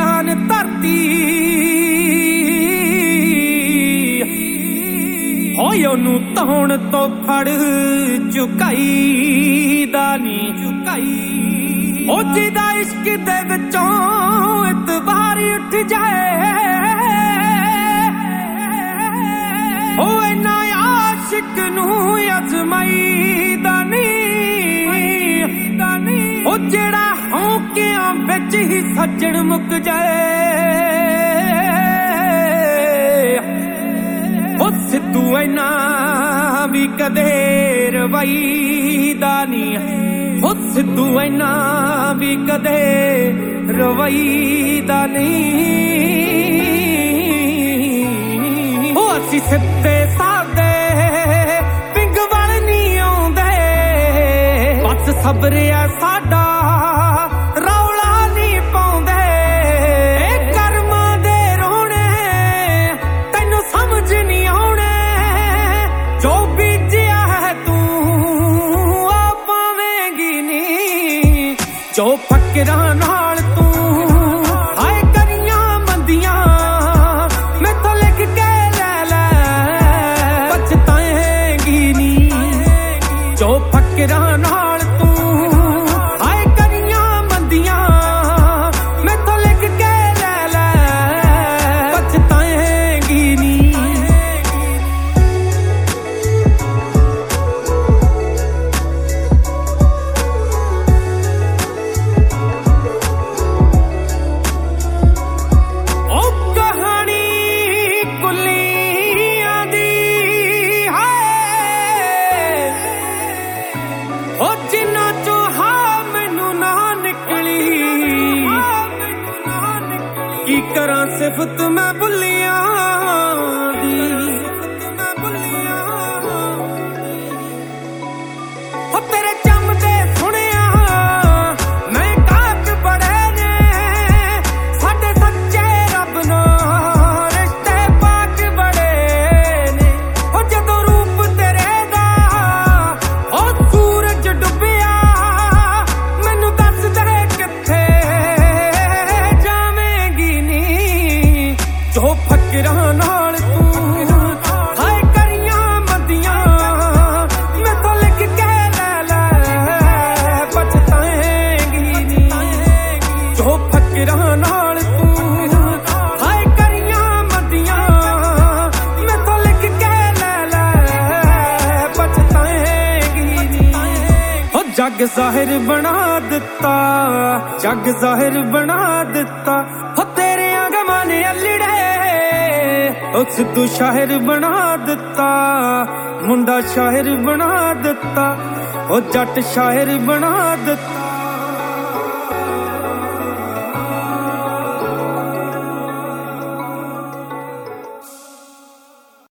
ਜਾਨ ਧਰਤੀ ਹੋਏ ਉਹਨੂੰ ਧੌਣ ਤੋਂ ਫੜ ਝੁਕਾਈਦਾ ਨੀ ਉਹ ਜਿਹਦਾ ਇਸ਼ਕ ਦੇ ਵਿੱਚੋਂ ਇਤਬਾਰ ਉੱਠ ਜਾਏ ਉਹ ਇੰਨਾ ਆਸ਼ਿਕ ਨੂੰ ਅਜ਼ਮਾਈਦਾ ਨੀ ਉਹ ਜਿਹੜਾ ਹੌਕਿਆਂ ਵਿੱਚ ਹੀ ਸੱਜਣ ਮੁੱਕ ਜਾਏ ਉਹ ਸਿੱਧੂ ਇੰਨਾ ਵੀ ਕਦੇ ਰਵਾਈਦਾ ਨੀ ਉਹ ਸਿੱਧੂ ਇੰਨਾ ਵੀ ਕਦੇ ਰਵਾਈਦਾ ਨਹੀਂ ਉਹ ਅਸੀਂ ਸਿੱਧੇ ਸਾਦੇ ਪਿੰਗ ਵੱਲ ਨਹੀਂ ਆਉਂਦੇ ਬਸ ਸਬਰ ਆ ਸਾਡਾ ਰੌਲਾ ਨਹੀਂ ਪਾਉਂਦੇ ਇਹ ਕਰਮਾਂ ਦੇ ਰੋਣੇ ਤੈਨੂੰ ਸਮਝ ਨਹੀਂ ਆਉਣੇ ਜੋ ਬੀਜਿਆ ਹੈ ਤੂੰ ਆ ਪਾਵੇਂਗੀ ਨੀ ਜੋ ਫਕਰਾਂ ਨਾਲ ਤੂੰ ਹਾਏ ਕਰੀਆਂ ਮੰਦੀਆਂ ਮੈਥੋਂ ਲਿਖ ਕੇ ਲੈ ਲੈ ਪਛਤਾਏਂਗੀ ਨੀ ਜੋ ਫਕਰਾਂ ਨਾਲ ਤੂੰ ਹਾਏ ਕਰੀਆਂ ਮੰਦੀਆਂ ਮੈਥੋਂ ਲਿਖ ਕੇ ਲੈ ਲੈ ਪਛਤਾਏਂਗੀ ਨੀ ਜਿੰਨਾ ਚੋਂ ਹਾਂ ਮੈਨੂੰ ਨਾ ਨਿਕਲੀ ਕੀ ਕਰਾਂ ਸਿਫਤ ਮੈਂ ਭੁੱਲਿਆਂ ਦੀ ਹੋ ਤੇਰੇ ਚੰਮਦੇ ਸੁਣਿਆ ਮੈਂ ਕਾਕ ਬੜੇ ਨੇ ਸਾਡੇ ਸੱਚੇ ਰੱਬ ਨਾਲ ਰਿਸ਼ਤੇ ਪਾਕ ਬੜੇ ਨੇ ਹੋ ਜਦੋਂ ਰੂਪ ਤੇਰੇ ਦਾ ਉਹ ਸੂਰਜ ਡੁੱਬਿਆ ਮੈਨੂੰ ਦੱਸ ਦੇ ਕਿੱਥੇ ਜਾਵੇਂਗੀ ਨੀ ਜੋ ਫਕਰਾਂ ਨਾਲ ਤੂੰ ਹਾਏ ਕਰੀਆਂ ਮੰਦੀਆਂ ਮੈਥੋਂ ਲਿਖ ਕੇ ਲੈ ਲੈ ਪਛਤਾਏਂਗੀ ਨੀ ਜੋ ਫਕਰਾਂ ਨਾਲ ਤੂੰ ਹਾਏ ਕਰੀਆਂ ਮੰਦੀਆਂ ਮੈਥੋਂ ਲਿਖ ਕੇ ਲੈ ਲੈ ਪਛਤਾਏਂਗੀ ਨੀ ਹੋ ਜੱਗ ਜ਼ਾਹਿਰ ਬਣਾ ਦਿੱਤਾ ਜੱਗ ਜ਼ਾਹਿਰ ਬਣਾ ਦਿੱਤਾ ਹੋ ਤੇਰਿਆਂ ਗਮਾਂ ਨੇ ਅਲੜੇ ਉਹ ਸਿੱਧੂ ਸ਼ਾਇਰ ਬਣਾ ਦਿੱਤਾ ਮੁੰਡਾ ਸ਼ਾਇਰ ਬਣਾ ਦਿੱਤਾ ਉਹ ਜੱਟ ਸ਼ਾਇਰ ਬਣਾ ਦਿੱਤਾ